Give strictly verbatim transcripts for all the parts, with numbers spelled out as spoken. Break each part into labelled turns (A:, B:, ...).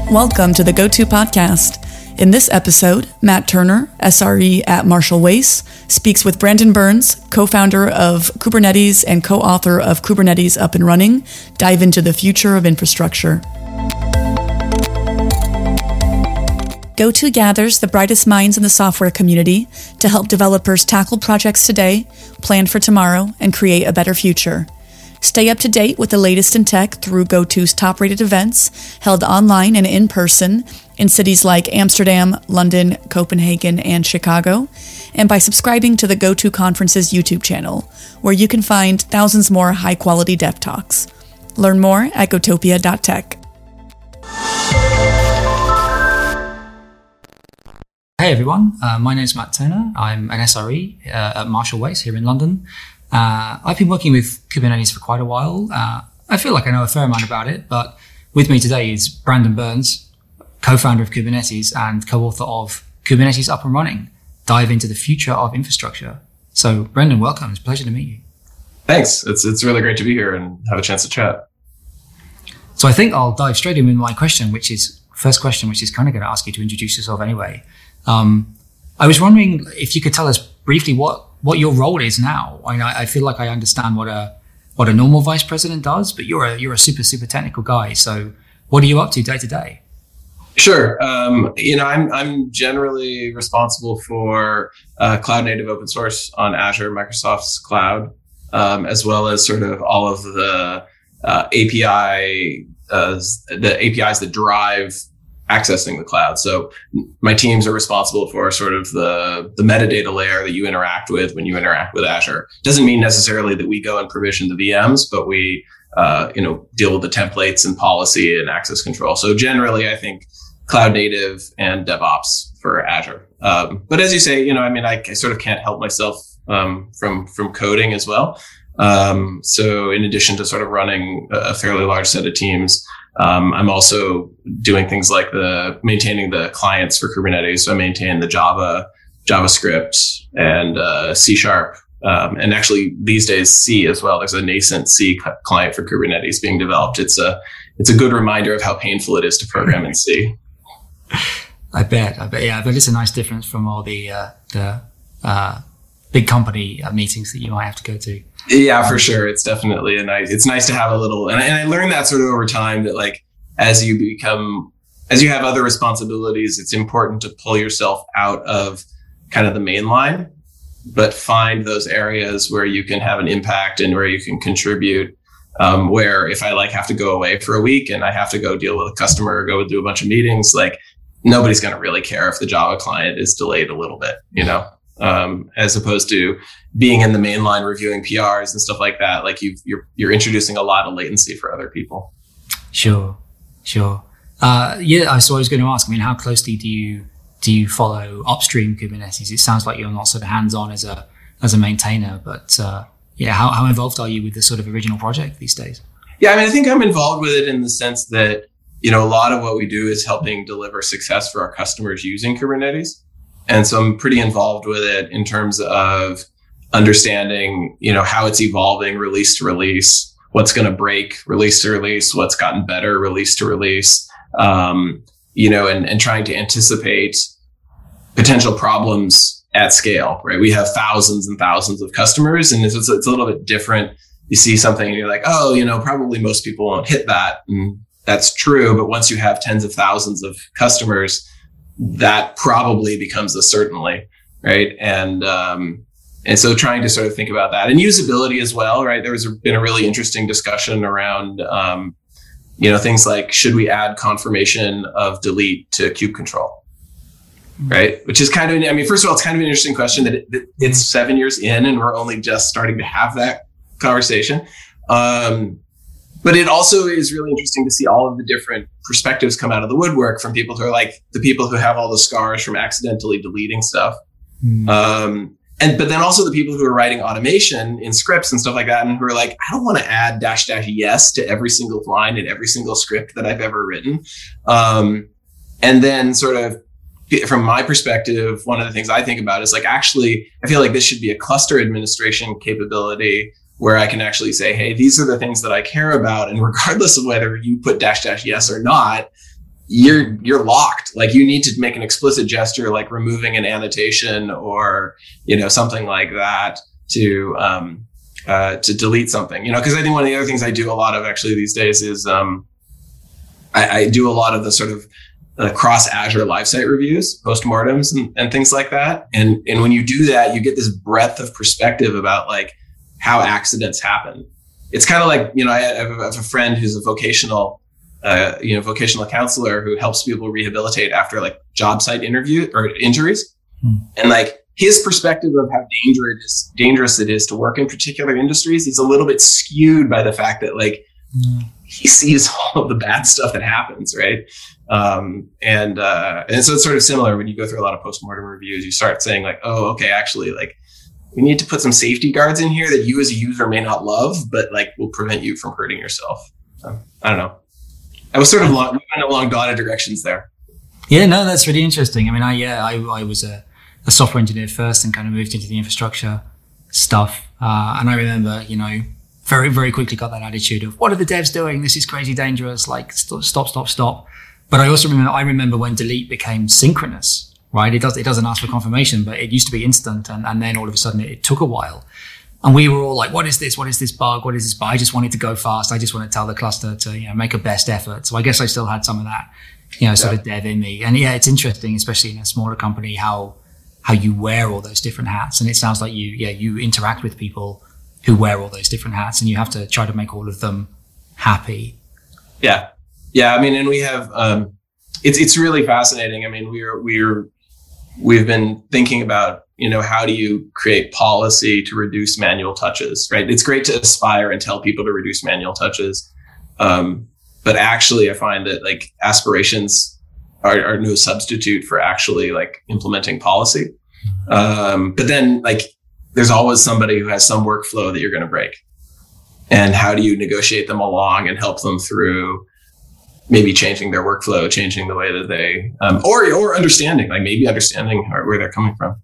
A: Welcome to the GoTo Podcast. In this episode, Matt Turner, S R E at Marshall Wace, speaks with Brandon Burns, co-founder of Kubernetes and co-author of Kubernetes Up and Running, dive into the future of infrastructure. GoTo gathers the brightest minds in the software community to help developers tackle projects today, plan for tomorrow, and create a better future. Stay up to date with the latest in tech through GoTo's top-rated events, held online and in person in cities like Amsterdam, London, Copenhagen, and Chicago, and by subscribing to the GoTo Conference's YouTube channel, where you can find thousands more high-quality dev talks. Learn more at gotopia dot tech.
B: Hey everyone, uh, my name is Matt Turner. I'm an S R E uh, at Marshall Wace here in London. Uh, I've been working with Kubernetes for quite a while. Uh, I feel like I know a fair amount about it, but with me today is Brandon Burns, co-founder of Kubernetes and co-author of Kubernetes Up and Running, dive into the future of infrastructure. So Brandon, welcome. It's a pleasure to meet you.
C: Thanks. It's it's really great to be here and have a chance to chat.
B: So I think I'll dive straight in with my question, which is first question, which is kind of going to ask you to introduce yourself anyway. Um, I was wondering if you could tell us briefly what, what your role is now. I mean, I, I feel like I understand what a what a normal vice president does, but you're a you're a super super technical guy. So what are you up to day to day?
C: Sure. Um, you know, I'm I'm generally responsible for uh, cloud native open source on Azure, Microsoft's cloud, um, as well as sort of all of the uh, A P I uh, the A P Is that drive accessing the cloud. So my teams are responsible for sort of the, the metadata layer that you interact with when you interact with Azure. Doesn't mean necessarily that we go and provision the V Ms, but we, uh, you know, deal with the templates and policy and access control. So generally, I think cloud native and DevOps for Azure. Um, but as you say, you know, I mean, I, I sort of can't help myself um, from, from coding as well. Um, so in addition to sort of running a fairly large set of teams, Um, I'm also doing things like the maintaining the clients for Kubernetes. So I maintain the Java, JavaScript, and uh, C Sharp, um, and actually these days C as well. There's a nascent C client for Kubernetes being developed. It's a it's a good reminder of how painful it is to program in C.
B: I bet. I bet. Yeah, but it's a nice difference from all the uh, the uh, big company uh, meetings that you might have to go to.
C: Yeah, for sure. It's definitely a nice, it's nice to have a little, and I, and I learned that sort of over time that like, as you become, as you have other responsibilities, it's important to pull yourself out of kind of the main line, but find those areas where you can have an impact and where you can contribute. Um, where if I like have to go away for a week and I have to go deal with a customer or go do a bunch of meetings, like nobody's going to really care if the Java client is delayed a little bit, you know? Um, as opposed to being in the main line reviewing P Rs and stuff like that. Like you've, you're, you're introducing a lot of latency for other people.
B: Sure. Sure. Uh, yeah. So I was going to ask, I mean, how closely do you, do you follow upstream Kubernetes? It sounds like you're not sort of hands-on as a, as a maintainer, but, uh, yeah, how, how involved are you with the sort of original project these days?
C: Yeah. I mean, I think I'm involved with it in the sense that, you know, a lot of what we do is helping deliver success for our customers using Kubernetes. And so I'm pretty involved with it in terms of understanding, you know, how it's evolving release to release, what's going to break release to release, what's gotten better release to release, um, you know, and, and trying to anticipate potential problems at scale, right? We have thousands and thousands of customers, and it's, it's a little bit different. You see something and you're like, oh, you know, probably most people won't hit that. And that's true. But once you have tens of thousands of customers, that probably becomes a certainly, right? And um, and so trying to sort of think about that and usability as well, right? There was a, been a really interesting discussion around, um, you know, things like should we add confirmation of delete to kube control, right? Which is kind of, I mean, first of all, it's kind of an interesting question that it, that it's seven years in and we're only just starting to have that conversation. Um, But it also is really interesting to see all of the different perspectives come out of the woodwork from people who are like the people who have all the scars from accidentally deleting stuff. Mm. Um, and, but then also the people who are writing automation in scripts and stuff like that. And who are like, I don't want to add dash dash yes to every single line in every single script that I've ever written. Um, and then sort of from my perspective, one of the things I think about is like, actually, I feel like this should be a cluster administration capability where I can actually say, hey, these are the things that I care about. And regardless of whether you put dash dash yes or not, you're you're locked. Like you need to make an explicit gesture, like removing an annotation or you know something like that to um, uh, to delete something. You know, because I think one of the other things I do a lot of actually these days is um, I, I do a lot of the sort of uh, cross Azure live site reviews, postmortems, and, and things like that. And and when you do that, you get this breadth of perspective about like how accidents happen. It's kind of like you know I have a friend who's a vocational. Uh, you know, vocational counselor who helps people rehabilitate after like job site interview or injuries. Hmm. And like his perspective of how dangerous, dangerous it is to work in particular industries is a little bit skewed by the fact that like hmm. he sees all of the bad stuff that happens. Right. Um, and, uh, and so it's sort of similar when you go through a lot of postmortem reviews, you start saying like, oh, okay, actually like we need to put some safety guards in here that you as a user may not love, but like will prevent you from hurting yourself. So I don't know. I was sort of long, along dotted directions there.
B: Yeah, no, that's really interesting. I mean, I yeah, I, I was a, a software engineer first and kind of moved into the infrastructure stuff. Uh, and I remember, you know, very, very quickly got that attitude of, what are the devs doing? This is crazy dangerous. Like, stop, stop, stop, stop. But I also remember, I remember when delete became synchronous, right? It does, it doesn't ask for confirmation, but it used to be instant. And, and then all of a sudden it, it took a while. And we were all like, what is this? What is this bug? What is this bug? I just wanted to go fast. I just want to tell the cluster to, you know, make a best effort. So I guess I still had some of that, you know, sort yeah. of dev in me. And yeah, it's interesting, especially in a smaller company, how, how you wear all those different hats. And it sounds like you, yeah, you interact with people who wear all those different hats and you have to try to make all of them happy.
C: Yeah. Yeah. I mean, and we have, um, it's, it's really fascinating. I mean, we're, we're, we've been thinking about, you know, how do you create policy to reduce manual touches, right? It's great to aspire and tell people to reduce manual touches. Um, but actually I find that like aspirations are, are no substitute for actually like implementing policy. Um, but then like, there's always somebody who has some workflow that you're going to break. And how do you negotiate them along and help them through maybe changing their workflow, changing the way that they, um, or, or understanding, like maybe understanding where they're coming from.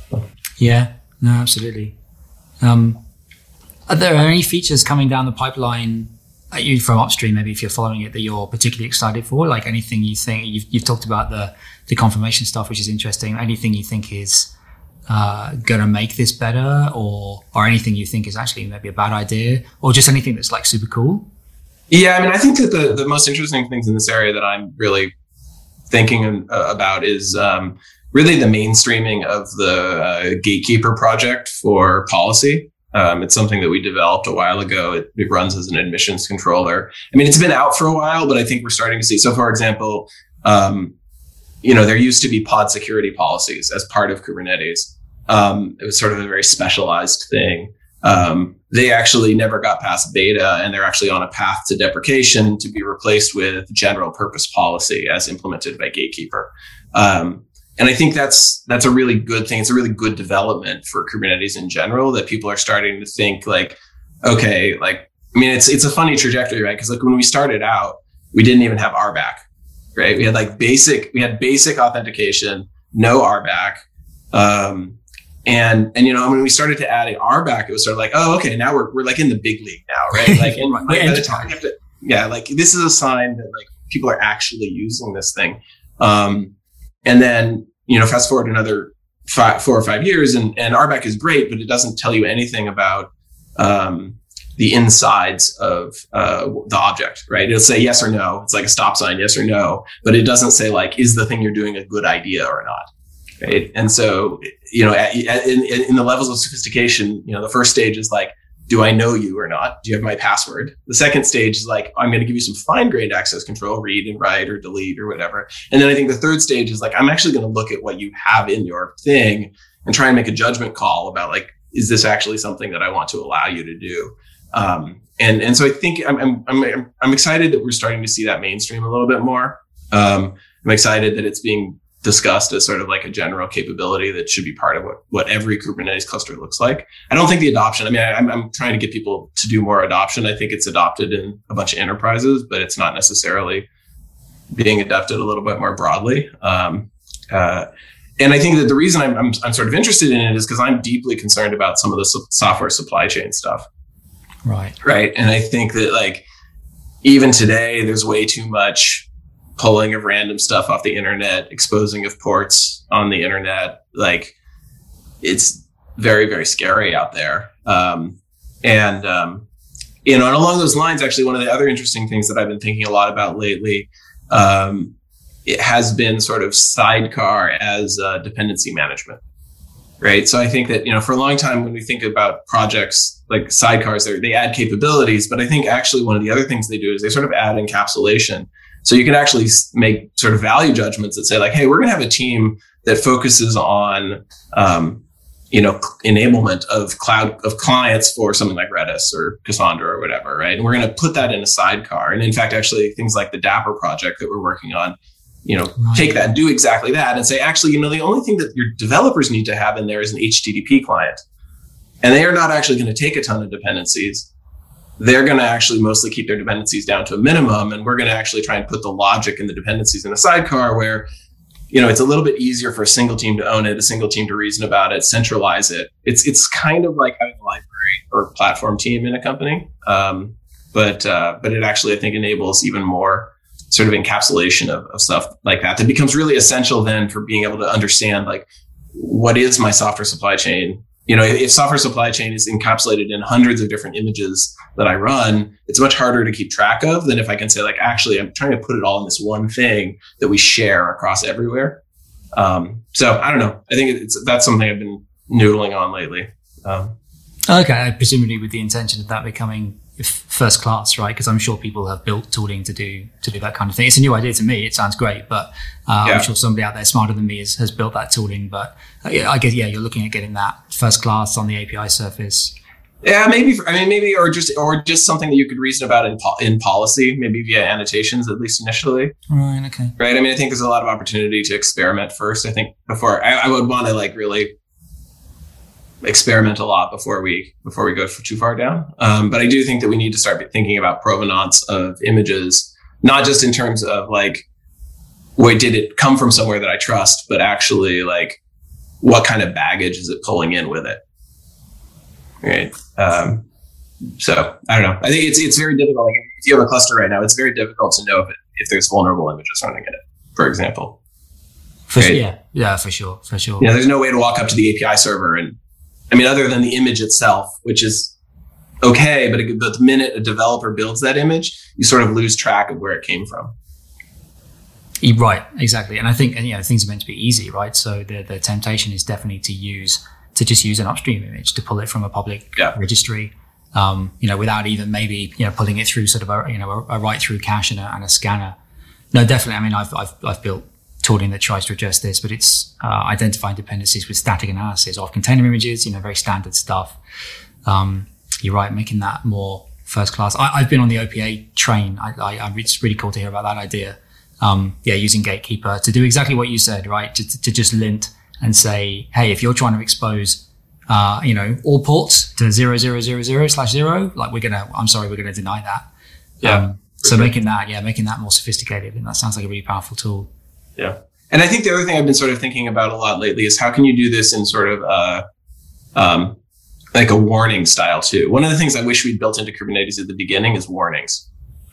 B: Yeah, no, absolutely. Um, are there any features coming down the pipeline at you from upstream, maybe if you're following it, that you're particularly excited for? Like anything you think, you've, you've talked about the, the confirmation stuff, which is interesting. Anything you think is uh, going to make this better, or or anything you think is actually maybe a bad idea, or just anything that's like super cool?
C: Yeah, I mean, I think that the, the most interesting things in this area that I'm really thinking uh, about is um, really the mainstreaming of the uh, Gatekeeper project for policy. Um, it's something that we developed a while ago. It, it runs as an admissions controller. I mean, it's been out for a while, but I think we're starting to see. So, for example, um, you know, there used to be pod security policies as part of Kubernetes. Um, it was sort of a very specialized thing. Um, they actually never got past beta, and they're actually on a path to deprecation to be replaced with general purpose policy as implemented by Gatekeeper. Um, and I think that's that's a really good thing. It's a really good development for Kubernetes in general, that people are starting to think like, okay, like, I mean, it's it's a funny trajectory, right? Because like when we started out, we didn't even have R B A C, right? We had like basic, we had basic authentication, no R B A C. Um, And, and, you know, when we started to add R B A C, it was sort of like, oh, okay, now we're, we're like in the big league now, right? Like, in, like by the time you have to, yeah, like this is a sign that like people are actually using this thing. Um, and then, you know, fast forward another five, four or five years and, and R B A C is great, but it doesn't tell you anything about, um, the insides of, uh, the object, right? It'll say yes or no. It's like a stop sign, yes or no, but it doesn't say like, is the thing you're doing a good idea or not? Right. And so, you know, at, at, in, in the levels of sophistication, you know, the first stage is like, do I know you or not? Do you have my password? The second stage is like, I'm going to give you some fine grained access control, read and write or delete or whatever. And then I think the third stage is like, I'm actually going to look at what you have in your thing and try and make a judgment call about like, is this actually something that I want to allow you to do? Um, and, and so I think I'm, I'm, I'm, I'm excited that we're starting to see that mainstream a little bit more. Um, I'm excited that it's being discussed as sort of like a general capability that should be part of what, what every Kubernetes cluster looks like. I don't think the adoption, I mean, I, I'm, I'm trying to get people to do more adoption. I think it's adopted in a bunch of enterprises, but it's not necessarily being adopted a little bit more broadly. Um, uh, and I think that the reason I'm, I'm, I'm sort of interested in it is because I'm deeply concerned about some of the so- software supply chain stuff.
B: Right.
C: Right. And I think that like, even today, there's way too much pulling of random stuff off the internet, exposing of ports on the internet. Like, it's very, very scary out there. Um, and, um, you know, and along those lines, actually, one of the other interesting things that I've been thinking a lot about lately, um, it has been sort of Sidecar as uh, dependency management. Right. So I think that, you know, for a long time, when we think about projects like sidecars, they add capabilities. But I think actually one of the other things they do is they sort of add encapsulation. So you can actually make sort of value judgments that say like, hey, we're going to have a team that focuses on, um, you know, enablement of cloud of clients for something like Redis or Cassandra or whatever. Right. And we're going to put that in a sidecar. And in fact, actually, things like the Dapper project that we're working on, you know, right. take that, do exactly that and say, actually, you know, the only thing that your developers need to have in there is an H T T P client. And they are not actually going to take a ton of dependencies. They're going to actually mostly keep their dependencies down to a minimum. And we're going to actually try and put the logic and the dependencies in a sidecar where, you know, it's a little bit easier for a single team to own it, a single team to reason about it, centralize it. It's it's kind of like having a library or platform team in a company. Um, but uh, but it actually, I think, enables even more sort of encapsulation of, of stuff like that that becomes really essential then for being able to understand, like, what is my software supply chain? You know, if software supply chain is encapsulated in hundreds of different images that I run, it's much harder to keep track of than if I can say, like, actually, I'm trying to put it all in this one thing that we share across everywhere. Um, so I don't know. I think it's that's something I've been noodling on lately. Um,
B: okay, presumably with the intention of that becoming first class, right? Because I'm sure people have built tooling to do to do that kind of thing. It's a new idea to me. It sounds great, but uh, yeah. I'm sure somebody out there smarter than me has, has built that tooling. But uh, yeah, I guess yeah, you're looking at getting that first class on the A P I surface.
C: Yeah, maybe. For, I mean, maybe, or just or just something that you could reason about in po- in policy, maybe via annotations, at least initially.
B: Right. Okay.
C: Right. I mean, I think there's a lot of opportunity to experiment first. I think before I, I would want to like really experiment a lot before we before we go too far down. Um, but I do think that we need to start thinking about provenance of images, not just in terms of like, where did it come from somewhere that I trust, but actually like, what kind of baggage is it pulling in with it? Right. Um, so I don't know. I think it's it's very difficult. Like if you have a cluster right now, it's very difficult to know if it, if there's vulnerable images running in it, for example.
B: For right? Yeah. Yeah, for sure. For sure.
C: Yeah. There's no way to walk up to the A P I server and, I mean, other than the image itself, which is okay, but, it, but the minute a developer builds that image, you sort of lose track of where it came from.
B: Right, exactly. And I think, and, you know, things are meant to be easy, right? So the the temptation is definitely to use, to just use an upstream image, to pull it from a public
C: yeah.
B: registry, um, you know, without even maybe, you know, pulling it through sort of a, you know, a, a write through cache and a, and a scanner. No, definitely. I mean, I've, I've, I've built tooling that tries to address this, but it's uh, identifying dependencies with static analysis of container images, you know, very standard stuff. Um, you're right, making that more first class. I, I've been on the O P A train. I, I, it's really cool to hear about that idea. Um, yeah, using Gatekeeper to do exactly what you said, right? To, to just lint and say, hey, if you're trying to expose, uh, you know, all ports to zero, zero, zero, zero slash zero, like we're going to, I'm sorry, we're going to deny that.
C: Yeah.
B: Um, so sure. making that, yeah, making that more sophisticated. And that sounds like a really powerful tool.
C: Yeah. And I think the other thing I've been sort of thinking about a lot lately is how can you do this in sort of uh, um, like a warning style too. One of the things I wish we'd built into Kubernetes at the beginning is warnings,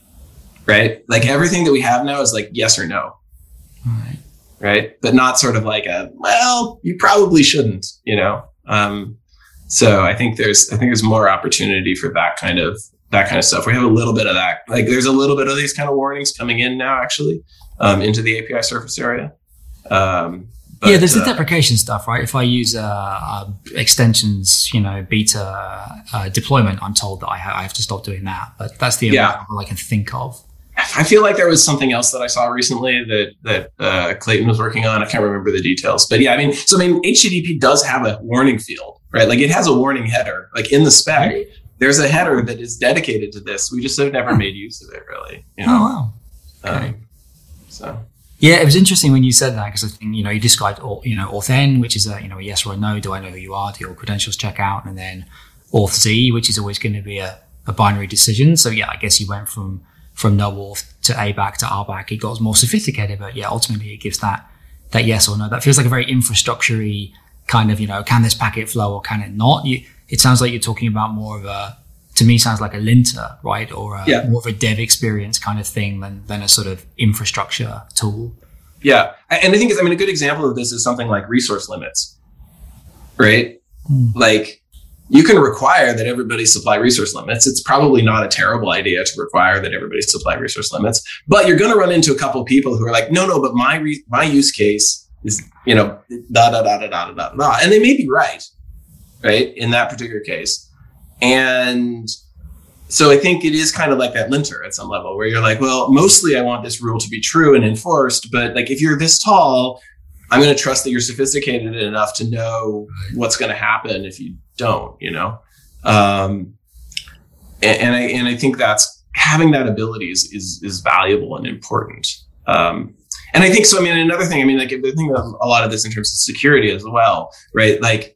C: right? Like everything that we have now is like yes or no,
B: right?
C: Right? But not sort of like a, well, you probably shouldn't, you know? Um, so I think there's, I think there's more opportunity for that kind of, that kind of stuff. We have a little bit of that. Like there's a little bit of these kind of warnings coming in now, actually, um, into the A P I surface area. Um, but,
B: yeah, there's the
C: uh,
B: deprecation stuff, right? If I use uh, uh, extensions, you know, beta uh, deployment, I'm told that I, ha- I have to stop doing that. But that's the only
C: yeah.
B: example I can think of.
C: I feel like there was something else that I saw recently that that uh, Clayton was working on. I can't remember the details, but yeah, I mean, so I mean, H T T P does have a warning field, right? Like it has a warning header, like in the spec. Right. There's a header that is dedicated to this. We just have never made use of it, really. You know?
B: Oh wow! Okay.
C: Um, so.
B: Yeah, it was interesting when you said that because I think, you know, you described, you know, authn, which is a, you know, a yes or a no. Do I know who you are? Do your credentials check out? And then authz, which is always going to be a, a binary decision. So yeah, I guess you went from, from no auth to A back to R back. It got more sophisticated, but yeah, ultimately it gives that, that yes or no. That feels like a very infrastructure-y kind of, you know, can this packet flow or can it not? You, it sounds like you're talking about more of a, to to me sounds like a linter, right? Or a,
C: yeah.
B: more of a dev experience kind of thing than, than a sort of infrastructure tool.
C: Yeah. And I think, it's, I mean, a good example of this is something like resource limits, right? Mm. Like, you can require that everybody supply resource limits. It's probably not a terrible idea to require that everybody supply resource limits, but you're going to run into a couple of people who are like, no, no, but my re- my use case is, you know, da, da, da, da, da, da, da. And they may be right, right? In that particular case. And so I think it is kind of like that linter at some level where you're like, well, mostly I want this rule to be true and enforced, but like if you're this tall, I'm going to trust that you're sophisticated enough to know what's going to happen if you don't, you know? Um, and, and I, and I think that's having that ability is, is, is valuable and important. Um, and I think, so, I mean, another thing, I mean, like, I think a lot of this in terms of security as well, right? Like,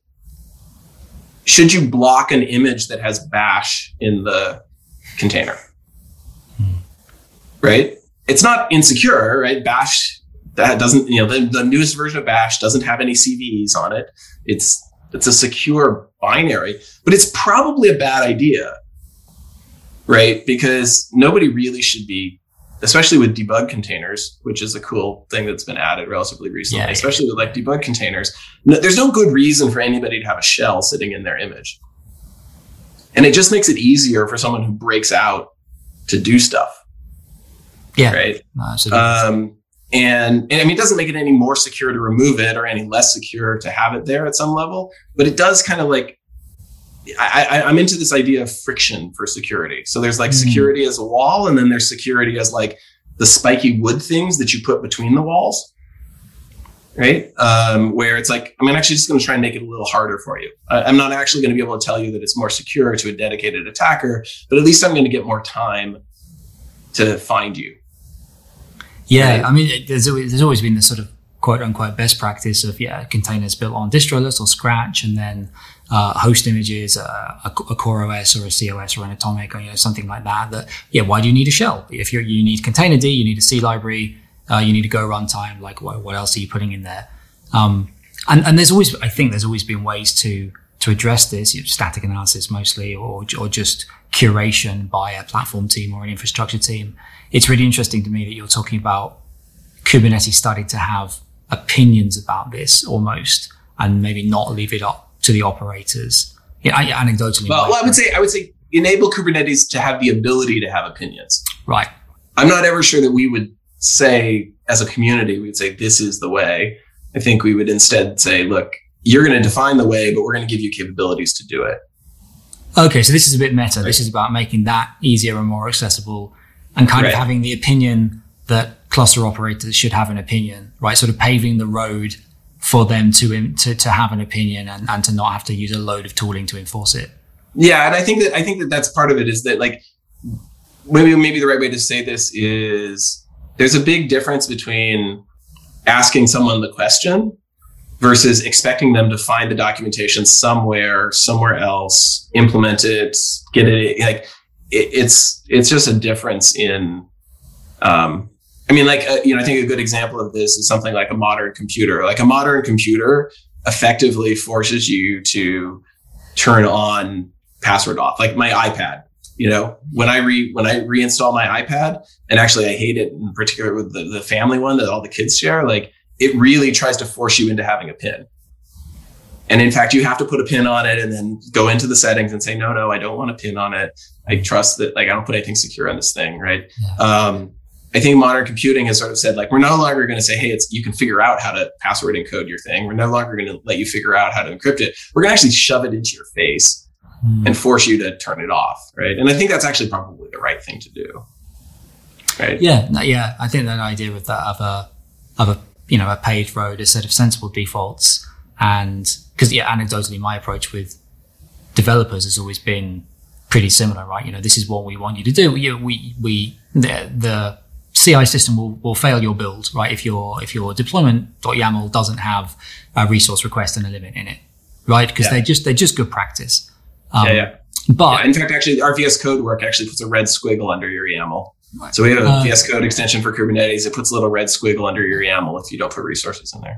C: should you block an image that has bash in the container? Hmm. Right? It's not insecure, right? Bash, that doesn't, you know, the, the newest version of bash doesn't have any C V Es on it. It's, it's a secure binary, but it's probably a bad idea, right? Because nobody really should be, especially with debug containers, which is a cool thing that's been added relatively recently, yeah, especially yeah. with like debug containers. No, there's no good reason for anybody to have a shell sitting in their image. And it just makes it easier for someone who breaks out to do stuff.
B: Yeah.
C: Right.
B: No,
C: um, and, and I mean, it doesn't make it any more secure to remove it or any less secure to have it there at some level, but it does kind of like, I, I, I'm into this idea of friction for security. So there's like mm. security as a wall, and then there's security as like the spiky wood things that you put between the walls, right? Um, where it's like, I'm actually just going to try and make it a little harder for you. I, I'm not actually going to be able to tell you that it's more secure to a dedicated attacker, but at least I'm going to get more time to find you.
B: Yeah, right? I mean, it, there's, always, there's always been this sort of quote unquote best practice of, yeah, containers built on DistroList or Scratch, and then uh, host images, uh, a, a CoreOS or a C O S or an Atomic or, you know, something like that. That, yeah, why do you need a shell? If you're, you need containerd, you need a C library, uh, you need to go runtime, like what, what else are you putting in there? Um, and, and there's always, I think there's always been ways to, to address this, you know, static analysis mostly, or, or just curation by a platform team or an infrastructure team. It's really interesting to me that you're talking about Kubernetes starting to have opinions about this almost, and maybe not leave it up to the operators. Yeah, I, anecdotally.
C: Well, well, I would say, I would say enable Kubernetes to have the ability to have opinions.
B: Right.
C: I'm not ever sure that we would say as a community, we would say, this is the way. I think we would instead say, look, you're going to define the way, but we're going to give you capabilities to do it.
B: Okay. So this is a bit meta. Right. This is about making that easier and more accessible, and kind right. of having the opinion that cluster operators should have an opinion, right? Sort of paving the road for them to to, to have an opinion and, and to not have to use a load of tooling to enforce it.
C: Yeah, and I think that I think that that's part of it, is that, like, maybe maybe the right way to say this is there's a big difference between asking someone the question versus expecting them to find the documentation somewhere, somewhere else, implement it, get it. Like it, it's it's just a difference in. Um, I mean, like, uh, you know, I think a good example of this is something like a modern computer. Like a modern computer effectively forces you to turn on, password off. Like my iPad, you know, when I re when I reinstall my iPad, and actually I hate it in particular with the, the family one that all the kids share, like it really tries to force you into having a PIN. And in fact, you have to put a PIN on it and then go into the settings and say, no, no, I don't want a PIN on it. I trust that, like, I don't put anything secure on this thing, right? Yeah. Um, I think modern computing has sort of said, like, we're no longer going to say, hey, it's, you can figure out how to password encode your thing. We're no longer going to let you figure out how to encrypt it. We're going to actually shove it into your face mm. and force you to turn it off, right? And I think that's actually probably the right thing to do, right?
B: Yeah, yeah. I think that idea with that of a, of a, you know, a paved road, a set of sensible defaults, and because, yeah, anecdotally, my approach with developers has always been pretty similar, right? You know, this is what we want you to do. We, we, we the, the C I system will, will fail your build, right? If your, if your deployment.yaml doesn't have a resource request and a limit in it, right? Because yeah. they just, they're just good practice. Um,
C: yeah, yeah.
B: But
C: yeah, in fact, actually, our V S Code work actually puts a red squiggle under your YAML. So we have a uh, V S Code extension for Kubernetes. It puts a little red squiggle under your YAML if you don't put resources in there.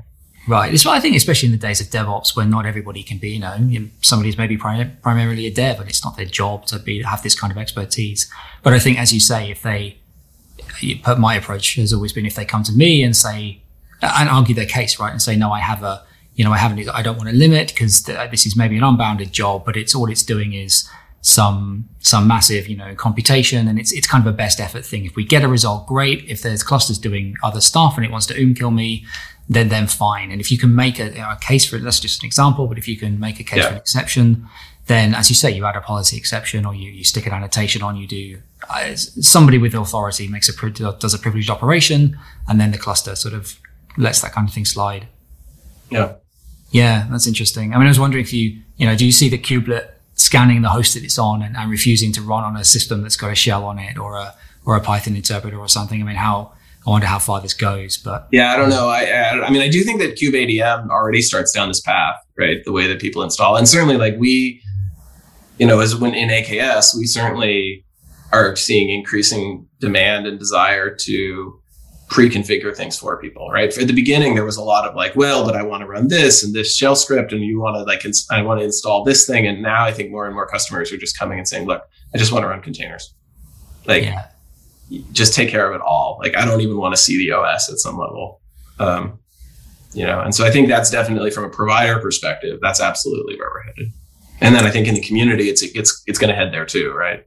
B: Right. It's what I think, especially in the days of DevOps, when not everybody can be, you know, somebody's maybe prim- primarily a dev and it's not their job to be have this kind of expertise. But I think, as you say, if they, my approach has always been if they come to me and say, and argue their case, right, and say, no, I have a, you know, I haven't, I don't want to limit because th- this is maybe an unbounded job, but it's all it's doing is some some massive, you know, computation, and it's it's kind of a best effort thing. If we get a result, great. If there's clusters doing other stuff and it wants to oom kill me, then then fine. And if you can make a, you know, a case for it, that's just an example, but if you can make a case yeah. for an exception, then as you say, you add a policy exception or you, you stick an annotation on, you do, uh, somebody with authority makes a, does a privileged operation, and then the cluster sort of lets that kind of thing slide.
C: Yeah.
B: Yeah, that's interesting. I mean, I was wondering if you, you know, do you see the kubelet scanning the host that it's on and, and refusing to run on a system that's got a shell on it or a, or a Python interpreter or something? I mean, how, I wonder how far this goes, but
C: yeah, I don't know. I, I, I mean, I do think that kubeadm already starts down this path, right? The way that people install, and certainly, like we, you know, as when in A K S, we certainly are seeing increasing demand and desire to pre-configure things for people, right? For at the beginning, there was a lot of like, well, but I want to run this and this shell script, and you want to like, ins- I want to install this thing, and now I think more and more customers are just coming and saying, look, I just want to run containers, like. Yeah. Just take care of it all. Like, I don't even want to see the O S at some level. Um, you know, and so I think that's definitely from a provider perspective, that's absolutely where we're headed. And then I think in the community, it's, it's, it's going to head there too, right?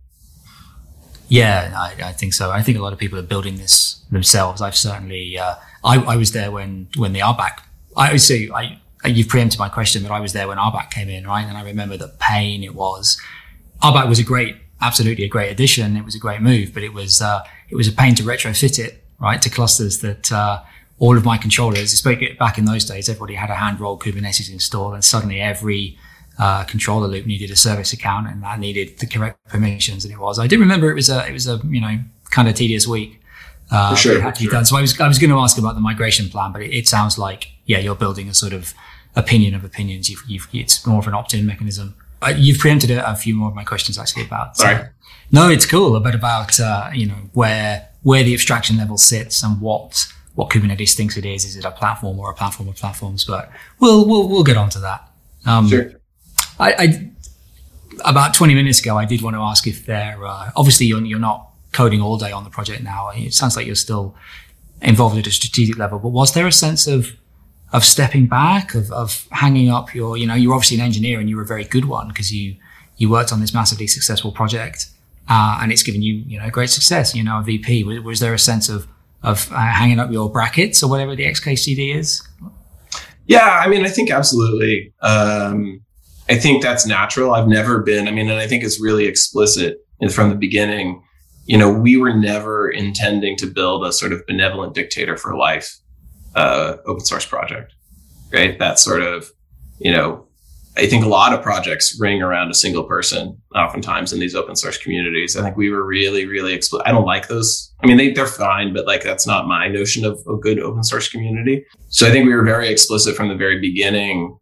B: Yeah, I, I think so. I think a lot of people are building this themselves. I've certainly, uh, I, I was there when, when the R B A C, I would say, I, you've preempted my question, but I was there when R B A C came in, right? And I remember the pain it was. R B A C was a great, absolutely a great addition. It was a great move, but it was, uh, it was a pain to retrofit it, right, to clusters that, uh, all of my controllers, especially back in those days, everybody had a hand roll Kubernetes installed, and suddenly every, uh, controller loop needed a service account, and that needed the correct permissions. And it was, I did remember it was a, it was a, you know, kind of tedious week. Uh,
C: for sure,
B: it had to be
C: sure.
B: done. So I was, I was going to ask about the migration plan, but it, it sounds like, yeah, you're building a sort of opinion of opinions. You've, you've, it's more of an opt-in mechanism. Uh, you've preempted a, a few more of my questions actually about,
C: Sorry.
B: Uh, no, it's cool, but about, uh, you know, where, where the abstraction level sits and what, what Kubernetes thinks it is. Is it a platform or a platform of platforms? But we'll, we'll, we'll get onto that. Um,
C: sure.
B: I, I, about twenty minutes ago, I did want to ask if there, uh, obviously you're, you're not coding all day on the project now. It sounds like you're still involved at a strategic level, but was there a sense of, of stepping back, of, of hanging up your, you know, you're obviously an engineer and you were a very good one because you, you worked on this massively successful project, uh, and it's given you, you know, great success, you know, a V P. Was, was there a sense of, of uh, hanging up your brackets or whatever the X K C D is?
C: Yeah, I mean, I think absolutely. Um, I think that's natural. I've never been, I mean, and I think it's really explicit from the beginning. You know, we were never intending to build a sort of benevolent dictator for life, uh, open source project, right? That sort of, you know, I think a lot of projects ring around a single person, oftentimes in these open source communities. I think we were really, really explicit. I don't like those. I mean, they, they're fine, but like, that's not my notion of a good open source community. So I think we were very explicit from the very beginning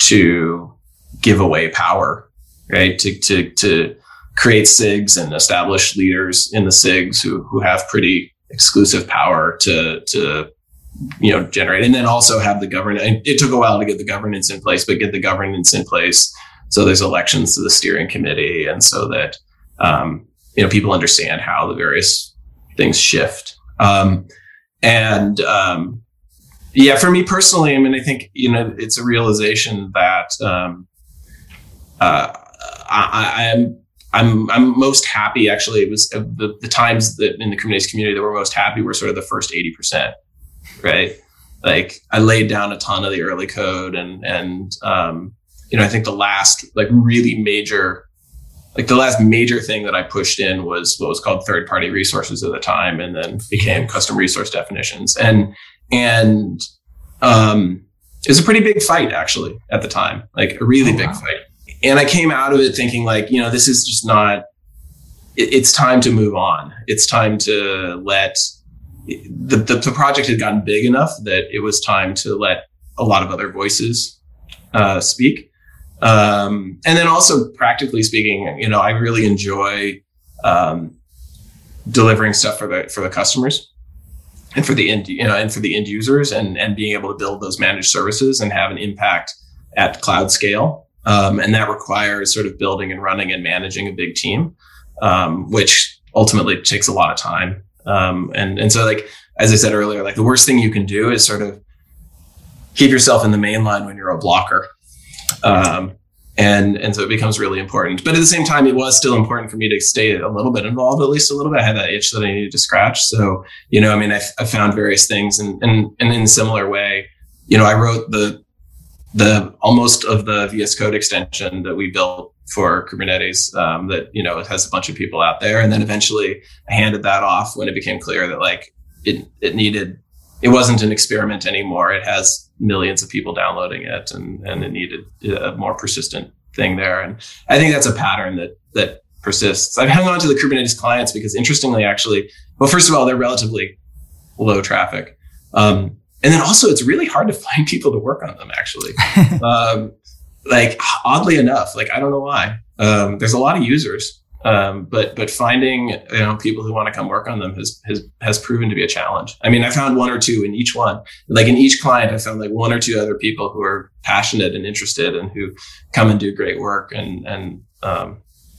C: to give away power, right? To, to, to create S I Gs and establish leaders in the S I Gs who, who have pretty exclusive power to, to, you know, generate, and then also have the governance. It took a while to get the governance in place, but get the governance in place. So there's elections to the steering committee, and so that, um, you know, people understand how the various things shift. Um, and, um, yeah, for me personally, I mean, I think, you know, it's a realization that, um, uh, I, I am, I'm, I'm most happy actually. It was uh, the, the times that in the Kubernetes community that were most happy were sort of the first eighty percent. Right. Like I laid down a ton of the early code and, and, um, you know, I think the last like really major, like the last major thing that I pushed in was what was called third party resources at the time, and then became custom resource definitions. And, and, um, it was a pretty big fight actually at the time, like a really oh, big wow. fight. And I came out of it thinking like, you know, this is just not, it, it's time to move on. It's time to let, The, the the project had gotten big enough that it was time to let a lot of other voices uh, speak. Um, and then also practically speaking, you know, I really enjoy um, delivering stuff for the for the customers. and for the end, you know, and for the end users, and and being able to build those managed services and have an impact at cloud scale. Um, and that requires sort of building and running and managing a big team, um, which ultimately takes a lot of time. Um, and and so, like as I said earlier, like the worst thing you can do is sort of keep yourself in the main line when you're a blocker. Um, And and so it becomes really important. But at the same time, it was still important for me to stay a little bit involved, at least a little bit. I had that itch that I needed to scratch. So, you know, I mean, I, I found various things, and, and and in a similar way, you know, I wrote the the almost of the V S Code extension that we built for Kubernetes, um, that, you know, it has a bunch of people out there. And then eventually I handed that off when it became clear that like it it needed, it wasn't an experiment anymore. It has millions of people downloading it, and, and it needed a more persistent thing there. And I think that's a pattern that, that persists. I've hung on to the Kubernetes clients because, interestingly, actually, well, first of all, they're relatively low traffic. Um, and then also it's really hard to find people to work on them, actually. um, like oddly enough, like, I don't know why. Um, there's a lot of users. Um, but but finding, you know, people who want to come work on them has has has proven to be a challenge. I mean, I found one or two in each one. Like in each client, I found like one or two other people who are passionate and interested and who come and do great work. And and um,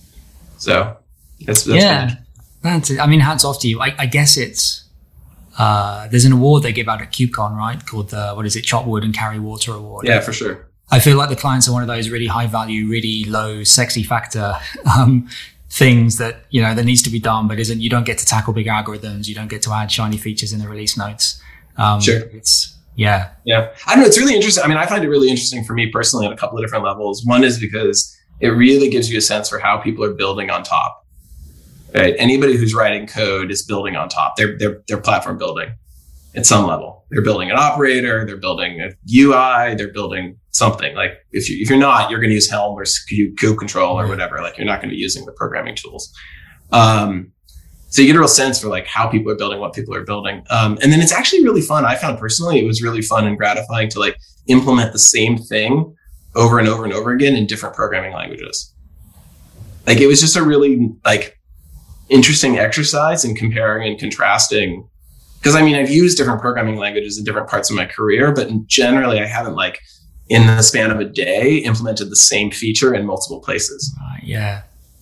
C: so that's, that's
B: yeah, that's it. I mean, hats off to you. I, I guess it's uh, there's an award they give out at KubeCon, right? Called the what is it, Chop Wood and Carry Water Award.
C: Yeah, for sure.
B: I feel like the clients are one of those really high value, really low sexy factor Um, things that, you know, that needs to be done, but isn't, you don't get to tackle big algorithms. You don't get to add shiny features in the release notes. Um,
C: sure.
B: It's, yeah.
C: Yeah. I don't know. It's really interesting. I mean, I find it really interesting for me personally on a couple of different levels. One is because it really gives you a sense for how people are building on top, right? Anybody who's writing code is building on top. They're, they're, they're platform building at some level. They're building an operator, they're building a U I, they're building something. Like if you if you're not, you're going to use Helm or Kube Control or whatever. Like you're not going to be using the programming tools. Um, so you get a real sense for like how people are building, what people are building. Um, and then it's actually really fun. I found personally, it was really fun and gratifying to like implement the same thing over and over and over again in different programming languages. Like it was just a really like interesting exercise in comparing and contrasting. Because I mean, I've used different programming languages in different parts of my career, but generally I haven't like in the span of a day implemented the same feature in multiple places.
B: Uh, yeah.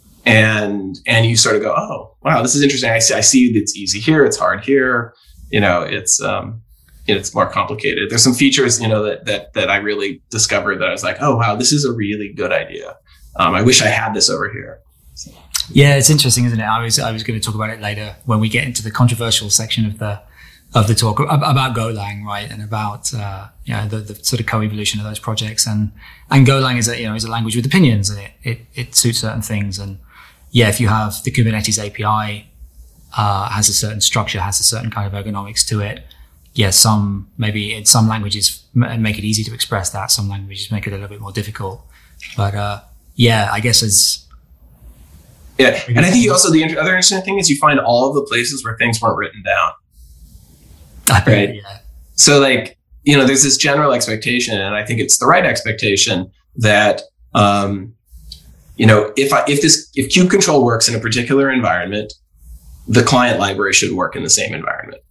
C: And, and you sort of go, oh, wow, this is interesting. I see, I see it's easy here. It's hard here. You know, it's, um, it's more complicated. There's some features, you know, that, that, that I really discovered that I was like, oh, wow, this is a really good idea. Um, I wish I had this over here. So.
B: Yeah, it's interesting, isn't it? I was, I was going to talk about it later when we get into the controversial section of the, of the talk about Golang, right? And about, uh, you know, the, the sort of co-evolution of those projects. And, and Golang is a, you know, is a language with opinions, and it, it, it suits certain things. And yeah, if you have the Kubernetes A P I, uh, has a certain structure, has a certain kind of ergonomics to it. Yeah, some, maybe in some languages make it easy to express that. Some languages make it a little bit more difficult. But, uh, yeah, I guess it's,
C: yeah. And I think you also, the other interesting thing is you find all of the places where things weren't written down. Right.
B: Yeah.
C: So like, you know, there's this general expectation, and I think it's the right expectation that, um, you know, if I, if this, if Kube Control works in a particular environment, the client library should work in the same environment,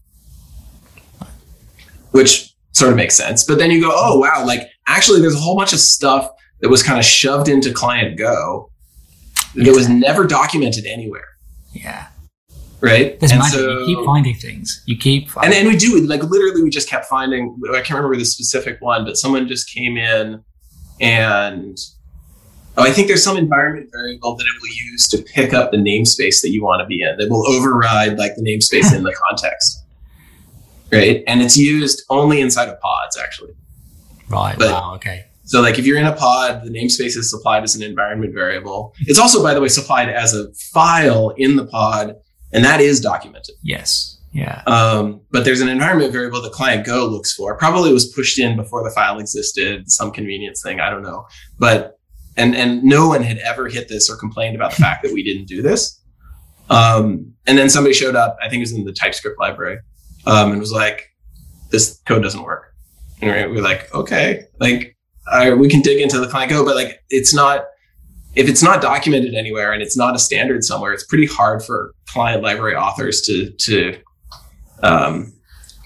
C: which sort of makes sense. But then you go, oh, wow, like actually there's a whole bunch of stuff that was kind of shoved into client Go that was never documented anywhere.
B: Yeah.
C: Right.
B: There's
C: and
B: magic.
C: so,
B: you keep finding things. You keep finding.
C: And, and we do, like literally we just kept finding, I can't remember the specific one, but someone just came in and, oh, I think there's some environment variable that it will use to pick up the namespace that you want to be in. That will override like the namespace in the context. Right. And it's used only inside of pods, actually.
B: Right.
C: But,
B: wow. Okay.
C: So like if you're in a pod, the namespace is supplied as an environment variable. It's also, by the way, supplied as a file in the pod. And that is documented.
B: Yes. Yeah.
C: Um, but there's an environment variable the client Go looks for. Probably was pushed in before the file existed, some convenience thing. I don't know. But, and, and no one had ever hit this or complained about the fact that we didn't do this. Um, and then somebody showed up, I think it was in the TypeScript library, um, and was like, this code doesn't work. And we're like, okay, like, I, we can dig into the client Go, but like, it's not, if it's not documented anywhere and it's not a standard somewhere, it's pretty hard for client library authors to to um,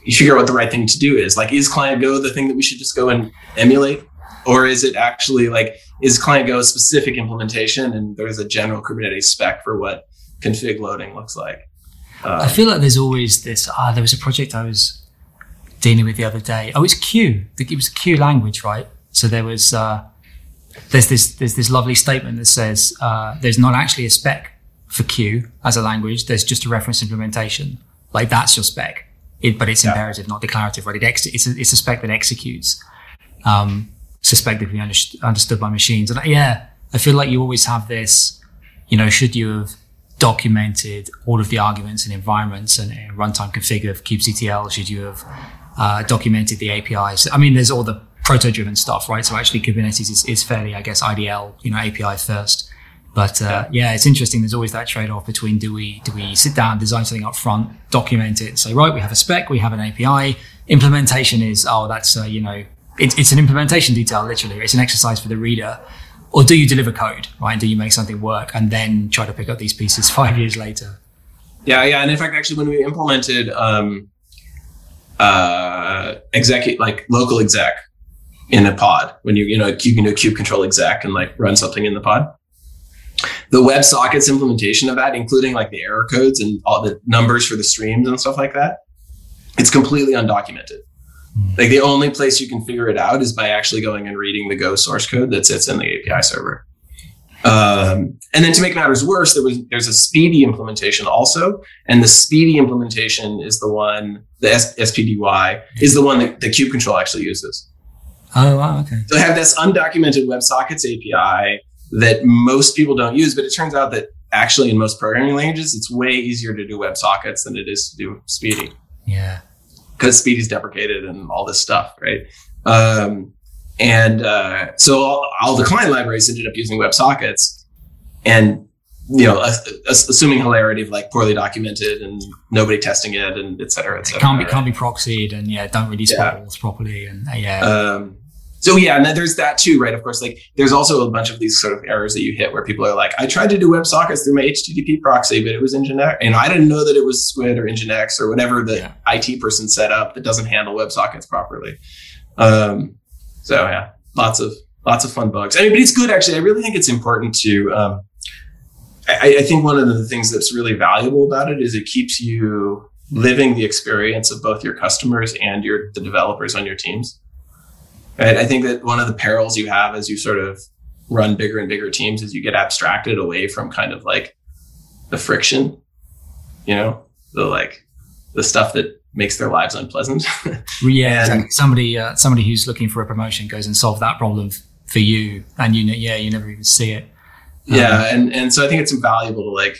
C: you figure out what the right thing to do is. Like, is Client Go the thing that we should just go and emulate? Or is it actually like, is Client Go a specific implementation and there's a general Kubernetes spec for what config loading looks like? Um,
B: I feel like there's always this, ah, there was a project I was dealing with the other day. Oh, it's Q. It was a Q language, right? So there was, uh, there's this, there's this lovely statement that says, uh, there's not actually a spec for Q as a language. There's just a reference implementation. Like, that's your spec, it, but it's yeah. imperative, not declarative, right? It ex- it's, a, it's a spec that executes, um, suspectively under- understood by machines. And yeah, I feel like you always have this, you know, should you have documented all of the arguments and environments and, and runtime config of kubectl? Should you have uh, documented the A P Is? I mean, there's all the proto-driven stuff, right? So actually Kubernetes is, is fairly, I guess, I D L, you know, A P I first. But uh, yeah. yeah, it's interesting. There's always that trade-off between do we do we sit down, design something up front, document it, and say, right, we have a spec, we have an A P I. Implementation is, oh, that's, uh, you know, it's it's an implementation detail, literally. It's an exercise for the reader. Or do you deliver code, right? And do you make something work and then try to pick up these pieces five years later?
C: Yeah, yeah. And in fact, actually, when we implemented um, uh, exec, like local exec in a pod, when you, you know, you can do kube control exec and like run something in the pod, the WebSockets implementation of that, including like the error codes and all the numbers for the streams and stuff like that, it's completely undocumented. Mm. Like the only place you can figure it out is by actually going and reading the Go source code that sits in the A P I server. Um, and then to make matters worse, there was there's a speedy implementation also, and the speedy implementation is the one, the S- SPDY is the one that the kube control actually uses.
B: Oh, wow, okay.
C: So I have this undocumented WebSockets A P I that most people don't use, but it turns out that actually in most programming languages, it's way easier to do WebSockets than it is to do Speedy.
B: Yeah.
C: Because Speedy is deprecated and all this stuff, right? Um, and uh, so all, all the client libraries ended up using WebSockets, and you know, uh, assuming hilarity of like poorly documented and nobody testing it, and et cetera, et cetera.
B: It can't be can't be proxied, and yeah, don't really spot
C: yeah.
B: properly, and uh, yeah.
C: Um, So yeah, and then there's that too, right? Of course, like there's also a bunch of these sort of errors that you hit where people are like, I tried to do WebSockets through my H T T P proxy, but it was Nginx, and I didn't know that it was Squid or Nginx or whatever the yeah. I T person set up that doesn't handle WebSockets properly. Um, so yeah, lots of lots of fun bugs. I mean, but it's good actually. I really think it's important to. Um, I, I think one of the things that's really valuable about it is it keeps you living the experience of both your customers and your the developers on your teams. Right? I think that one of the perils you have as you sort of run bigger and bigger teams is you get abstracted away from kind of like the friction, you know, the like the stuff that makes their lives unpleasant.
B: Yeah, exactly. somebody uh, somebody who's looking for a promotion goes and solve that problem f- for you, and you know, yeah, you never even see it. Um,
C: yeah, and and so I think it's invaluable to like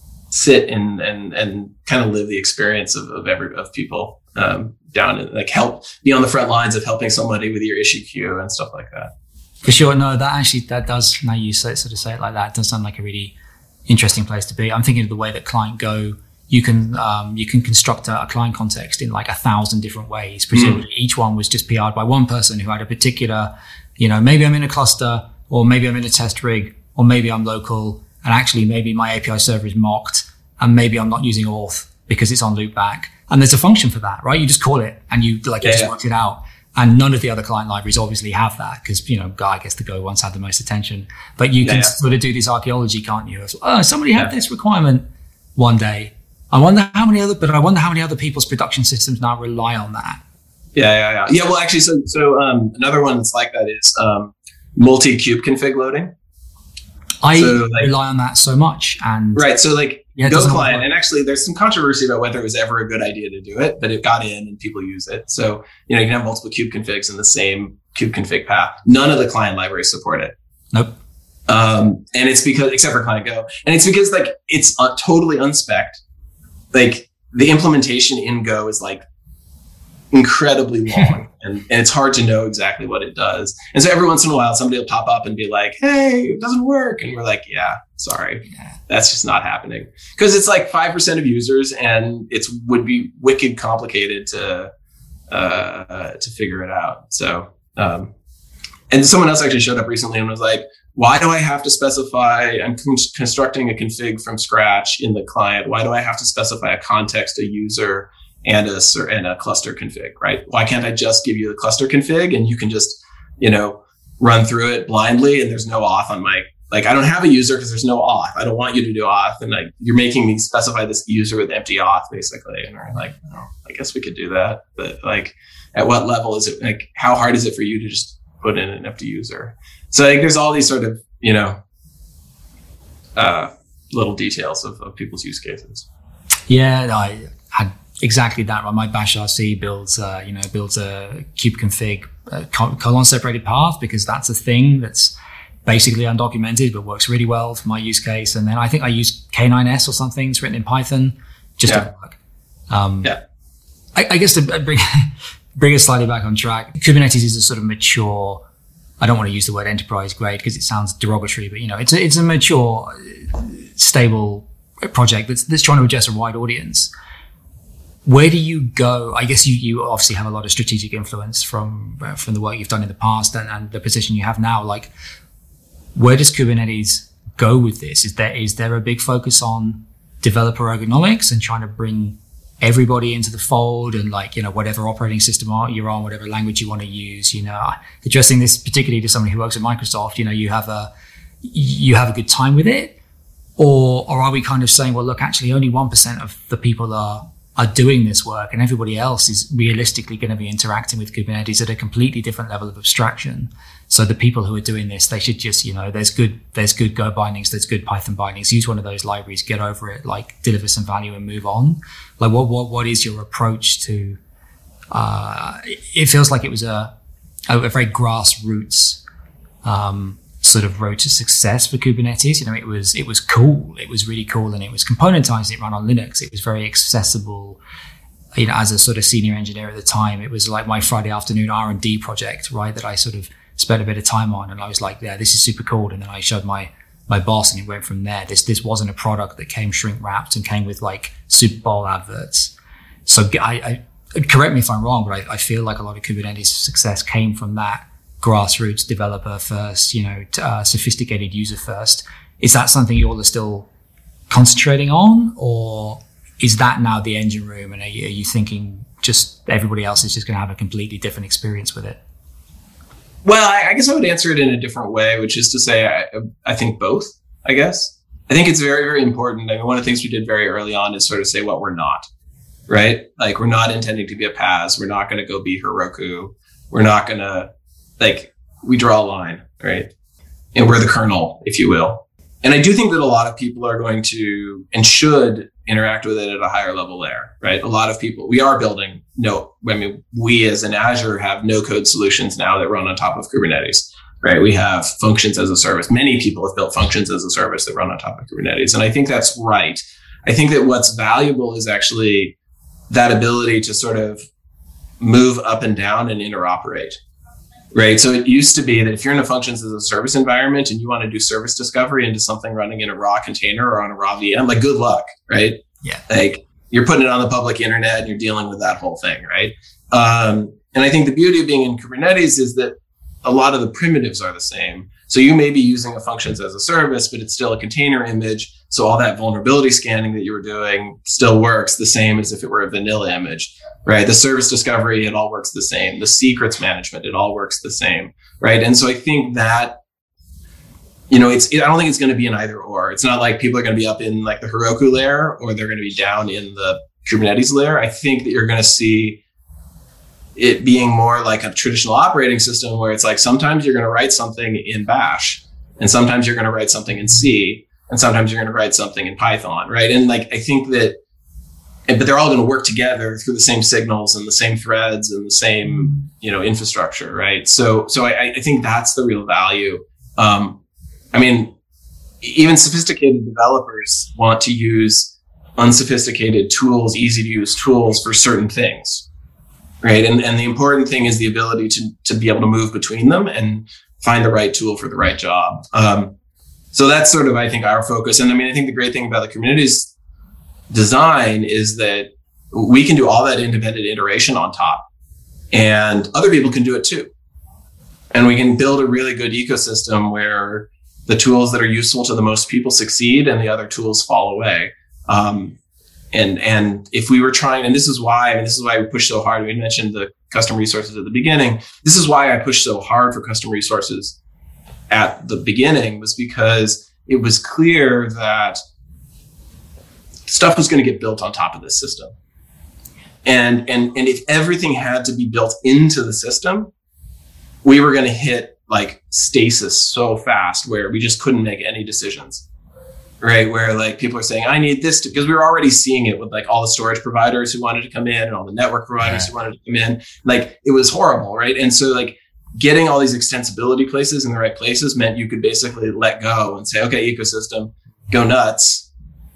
C: sit and and and kind of live the experience of of every of people. Um, down and like help be on the front lines of helping somebody with your issue queue and stuff like that.
B: For sure. No, that actually, that does, now you say, sort of say it like that, it does sound like a really interesting place to be. I'm thinking of the way that Client Go, you can, um, you can construct a, a client context in like a thousand different ways. Presumably mm. each one was just P R'd by one person who had a particular, you know, maybe I'm in a cluster, or maybe I'm in a test rig, or maybe I'm local, and actually maybe my A P I server is mocked, and maybe I'm not using auth because it's on loopback. And there's a function for that, right? You just call it and you like, you
C: yeah,
B: just
C: yeah.
B: worked it out. And none of the other client libraries obviously have that because, you know, I guess the Go ones had the most attention. But you can yeah, yeah. sort of do this archaeology, can't you? Oh, somebody had yeah. this requirement one day. I wonder how many other, but I wonder how many other people's production systems now rely on that.
C: Yeah, yeah, yeah. Yeah, well, actually, so so um, another one that's like that is um, multi-kube config loading.
B: I
C: so, like,
B: rely on that so much. And
C: right, so like yeah, Go client,
B: work.
C: And actually there's some controversy about whether it was ever a good idea to do it, but it got in and people use it. So, you know, you can have multiple kube configs in the same kube config path. None of the client libraries support it.
B: Nope.
C: Um, and it's because, except for Client Go, and it's because like it's uh, totally unspec'd. Like the implementation in Go is like incredibly long and, and it's hard to know exactly what it does. And so every once in a while, somebody will pop up and be like, hey, it doesn't work. And we're like, yeah, sorry, that's just not happening. Because it's like five percent of users and it would be wicked complicated to uh, to figure it out. So, um, and someone else actually showed up recently and was like, why do I have to specify, I'm con- constructing a config from scratch in the client. Why do I have to specify a context, a user, and a and a cluster config, right? Why can't I just give you the cluster config and you can just, you know, run through it blindly and there's no auth on my, like, I don't have a user because there's no auth. I don't want you to do auth. And like, you're making me specify this user with empty auth basically. And we're like, oh, I guess we could do that. But like, at what level is it, like, how hard is it for you to just put in an empty user? So like, there's all these sort of, you know, uh, little details of, of people's use cases.
B: Yeah, I had exactly that. Right? My Bash R C builds, uh, you know, builds a kubeconfig uh, colon separated path because that's a thing that's basically undocumented, but works really well for my use case. And then I think I use K nine S or something. It's written in Python, just
C: yeah.
B: to work. Um,
C: yeah.
B: I, I guess to bring, bring us slightly back on track, Kubernetes is a sort of mature, I don't want to use the word enterprise grade because it sounds derogatory, but you know, it's a, it's a mature, stable project that's, that's trying to address a wide audience. Where do you go? I guess you, you obviously have a lot of strategic influence from, uh, from the work you've done in the past and, and the position you have now. Like, where does Kubernetes go with this? Is there, is there a big focus on developer ergonomics and trying to bring everybody into the fold and like, you know, whatever operating system you're on, whatever language you want to use, you know, addressing this particularly to somebody who works at Microsoft, you know, you have a, you have a good time with it? Or, or are we kind of saying, well, look, actually only one percent of the people are, are doing this work and everybody else is realistically going to be interacting with Kubernetes at a completely different level of abstraction. So the people who are doing this, they should just, you know, there's good, there's good Go bindings, there's good Python bindings, use one of those libraries, get over it, like deliver some value and move on. Like what, what, what is your approach to, uh, it feels like it was a, a, a very grassroots, um, sort of road to success for Kubernetes. You know, it was, it was cool. It was really cool and it was componentized. It ran on Linux. It was very accessible. You know, as a sort of senior engineer at the time, it was like my Friday afternoon R and D project, right? That I sort of spent a bit of time on. And I was like, yeah, this is super cool. And then I showed my, my boss and it went from there. This, this wasn't a product that came shrink wrapped and came with like Super Bowl adverts. So I, I correct me if I'm wrong, but I, I feel like a lot of Kubernetes success came from that grassroots developer first, you know, uh, sophisticated user first. Is that something you all are still concentrating on, or is that now the engine room? And are you, are you thinking just everybody else is just going to have a completely different experience with it?
C: Well, I, I guess I would answer it in a different way, which is to say, I, I think both, I guess. I think it's very, very important. I mean, one of the things we did very early on is sort of say what we're not, right? Like, we're not intending to be a P A S. We're not going to go be Heroku. We're not going to, like, we draw a line, right? And we're the kernel, if you will. And I do think that a lot of people are going to and should interact with it at a higher level there, right? A lot of people, we are building no, I mean, we as in Azure have no code solutions now that run on top of Kubernetes, right? We have functions as a service. Many people have built functions as a service that run on top of Kubernetes. And I think that's right. I think that what's valuable is actually that ability to sort of move up and down and interoperate. Right. So it used to be that if you're in a functions as a service environment and you want to do service discovery into something running in a raw container or on a raw V M, like, good luck. Right.
B: Yeah.
C: Like, you're putting it on the public internet and you're dealing with that whole thing. Right. Um, and I think the beauty of being in Kubernetes is that a lot of the primitives are the same. So you may be using a functions as a service, but it's still a container image. So all that vulnerability scanning that you were doing still works the same as if it were a vanilla image, right? The service discovery, it all works the same. The secrets management, it all works the same, right? And so I think that, you know, it's, I don't think it's going to be an either or. It's not like people are going to be up in like the Heroku layer or they're going to be down in the Kubernetes layer. I think that you're going to see it being more like a traditional operating system where it's like, sometimes you're going to write something in Bash and sometimes you're going to write something in C and sometimes you're going to write something in Python, right? And like, I think that, but they're all going to work together through the same signals and the same threads and the same, you know, infrastructure, right? So, so I, I think that's the real value. Um, I mean, even sophisticated developers want to use unsophisticated tools, easy to use tools for certain things. Right. And and the important thing is the ability to to be able to move between them and find the right tool for the right job. Um, so that's sort of, I think, our focus. And I mean, I think the great thing about the Kubernetes design is that we can do all that independent iteration on top and other people can do it too. And we can build a really good ecosystem where the tools that are useful to the most people succeed and the other tools fall away. Um, And and if we were trying, and this is why, I mean, this is why we push so hard. We mentioned the custom resources at the beginning. This is why I pushed so hard for custom resources at the beginning, was because it was clear that stuff was going to get built on top of this system. And and and if everything had to be built into the system, we were going to hit like stasis so fast where we just couldn't make any decisions. Right, where like people are saying, I need this to, because we were already seeing it with like all the storage providers who wanted to come in and all the network providers yeah. who wanted to come in. Like it was horrible, right? And so like getting all these extensibility places in the right places meant you could basically let go and say, okay, ecosystem, go nuts.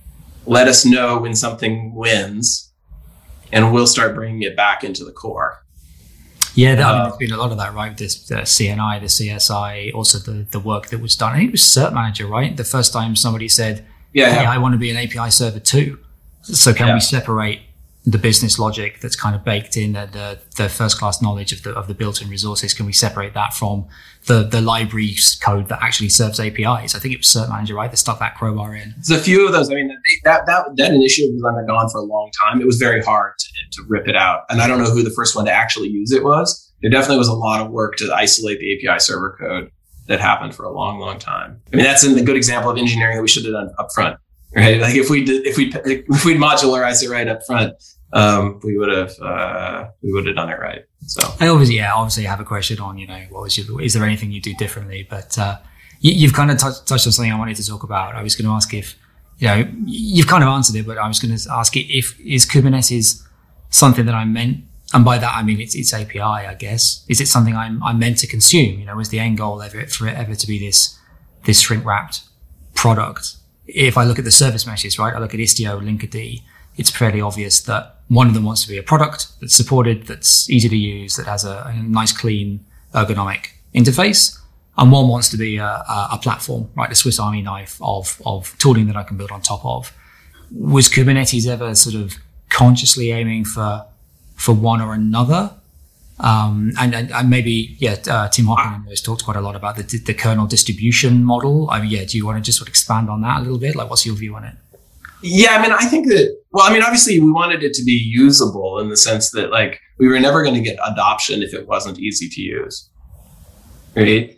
C: Let us know when something wins, and we'll start bringing it back into the core.
B: Yeah, that, uh, I mean, there's been a lot of that, right? This uh, C N I, the C S I, also the, the work that was done. I think it was Cert Manager, right? The first time somebody said, yeah, hey, yeah. I want to be an A P I server too. So can yeah. we separate the business logic that's kind of baked in, the, the, the first class knowledge of the, of the built-in resources? Can we separate that from the, the library code that actually serves A P Is? I think it was Cert Manager, right? That stuck that crowbar in.
C: There's a few of those. I mean, they, that, that, that initiative was undergone for a long time. It was very hard to, to rip it out. And I don't know who the first one to actually use it was. There definitely was a lot of work to isolate the A P I server code that happened for a long, long time. I mean, that's a good example of engineering that we should have done up front, right? Like if we did, if we if we'd modularized it right up front, um, we would have uh, we would have done it right. So
B: I obviously, yeah, obviously, I have a question on, you know, what was your, is there anything you do differently? But uh, you, you've kind of t- touched on something I wanted to talk about. I was going to ask if, you know, you've kind of answered it, but I was going to ask if is Kubernetes something that I meant. And by that, I mean, it's, it's A P I, I guess. Is it something I'm, I'm meant to consume? You know, is the end goal ever for it ever to be this, this shrink wrapped product? If I look at the service meshes, right, I look at Istio, Linkerd, it's fairly obvious that one of them wants to be a product that's supported, that's easy to use, that has a, a nice, clean, ergonomic interface. And one wants to be a, a, a platform, right, a Swiss Army knife of, of tooling that I can build on top of. Was Kubernetes ever sort of consciously aiming for for one or another? Um, and, and, and maybe, yeah, uh, Tim Hocking has talked quite a lot about the, the kernel distribution model. I mean, yeah, do you want to just sort of expand on that a little bit? Like, what's your view on it?
C: Yeah, I mean, I think that, well, I mean, obviously we wanted it to be usable in the sense that like we were never going to get adoption if it wasn't easy to use, right?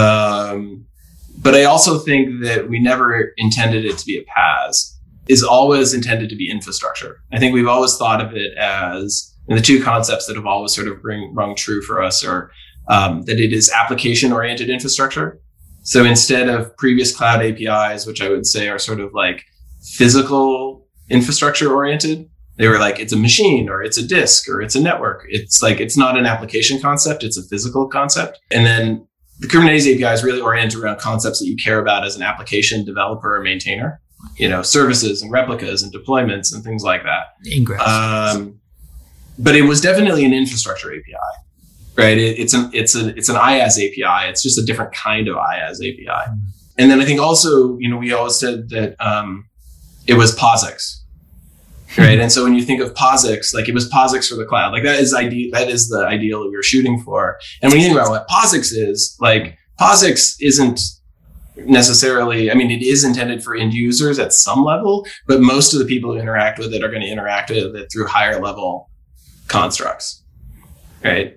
C: Um, but I also think that we never intended it to be a P A S. It's always intended to be infrastructure. I think we've always thought of it as, and the two concepts that have always sort of ring, rung true for us are um, that it is application-oriented infrastructure. So instead of previous cloud A P Is, which I would say are sort of like physical infrastructure-oriented, they were like, it's a machine or it's a disk or it's a network. It's like, it's not an application concept, it's a physical concept. And then the Kubernetes A P I is really oriented around concepts that you care about as an application developer or maintainer, you know, services and replicas and deployments and things like that.
B: Ingress.
C: Um, But it was definitely an infrastructure A P I, right? It, it's an it's a it's an IaaS A P I. It's just a different kind of IaaS A P I. And then I think also, you know, we always said that um, it was POSIX, right? And so when you think of POSIX, like it was POSIX for the cloud. Like that is ideal. That is the ideal you're shooting for. And when you think about what POSIX is, like POSIX isn't necessarily, I mean, it is intended for end users at some level, but most of the people who interact with it are going to interact with it through higher level constructs, right?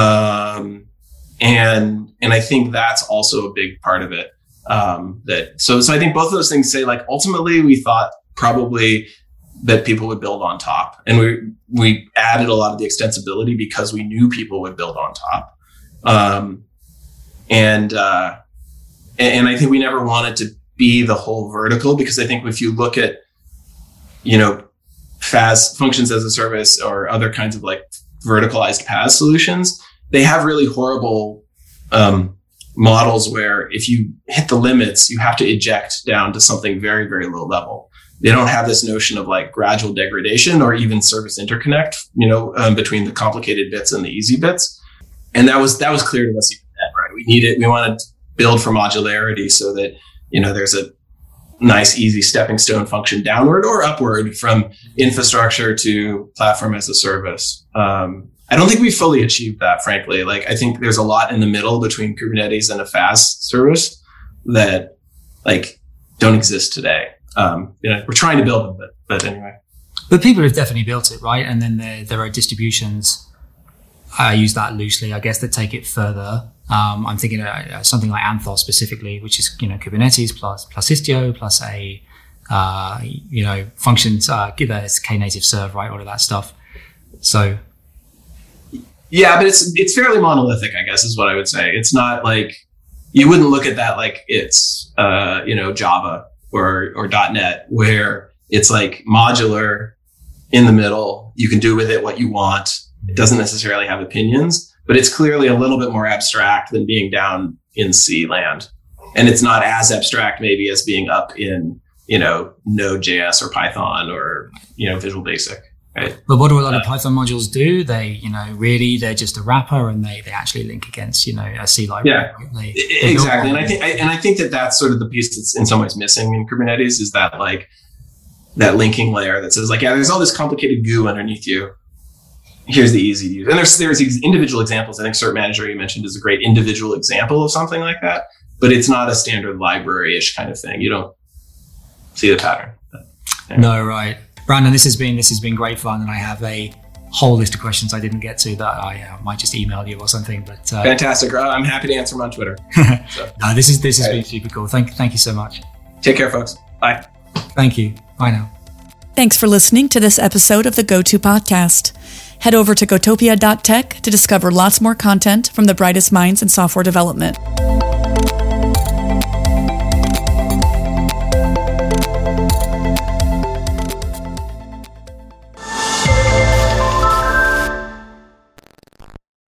C: Um, and and I think that's also a big part of it. Um, that so so I think both of those things say like ultimately we thought probably that people would build on top, and we we added a lot of the extensibility because we knew people would build on top, um, and uh, and I think we never wanted to be the whole vertical, because I think if you look at, you know, F A S, functions as a service, or other kinds of like verticalized P A S solutions, they have really horrible um, models where if you hit the limits, you have to eject down to something very, very low level. They don't have this notion of like gradual degradation or even service interconnect, you know, um, between the complicated bits and the easy bits. And that was, that was clear to us even then, right? We needed, we wanted to build for modularity so that, you know, there's a nice, easy stepping stone function downward or upward from infrastructure to platform as a service. Um, I don't think we fully achieved that, frankly. Like, I think there's a lot in the middle between Kubernetes and a F A S service that like don't exist today. Um, you know, we're trying to build them, but, but anyway.
B: But people have definitely built it, right? And then there, there are distributions, I use that loosely, I guess, that take it further. Um, I'm thinking of something like Anthos specifically, which is, you know, Kubernetes plus, plus Istio plus a, uh, you know, functions, uh, it's Knative serve, right? All of that stuff. So.
C: Yeah, but it's, it's fairly monolithic, I guess, is what I would say. It's not like, you wouldn't look at that like it's, uh, you know, Java or, or .NET, where it's like modular in the middle. You can do with it what you want. It doesn't necessarily have opinions, but it's clearly a little bit more abstract than being down in C land. And it's not as abstract maybe as being up in, you know, Node.js or Python or, you know, Visual Basic. Right?
B: But what do a lot of Python modules do? They, you know, really, they're just a wrapper, and they, they actually link against, you know, a C library.
C: Yeah,
B: they,
C: they exactly. And I think, I, and I think that that's sort of the piece that's in some ways missing in Kubernetes, is that like that linking layer that says like, yeah, there's all this complicated goo underneath you. Here's the easy to use. And there's, there's individual examples. I think Cert Manager you mentioned is a great individual example of something like that, but it's not a standard library-ish kind of thing. You don't see the pattern. But, yeah.
B: No, right. Brandon, this has been this has been great fun, and I have a whole list of questions I didn't get to that I uh, might just email you or something. But uh,
C: fantastic! I'm happy to answer them on Twitter. So.
B: no, this is this has
C: right.
B: been super cool. Thank thank you so much.
C: Take care, folks. Bye.
B: Thank you. Bye now.
A: Thanks for listening to this episode of the GoTo Podcast. Head over to gotopia dot tech to discover lots more content from the brightest minds in software development.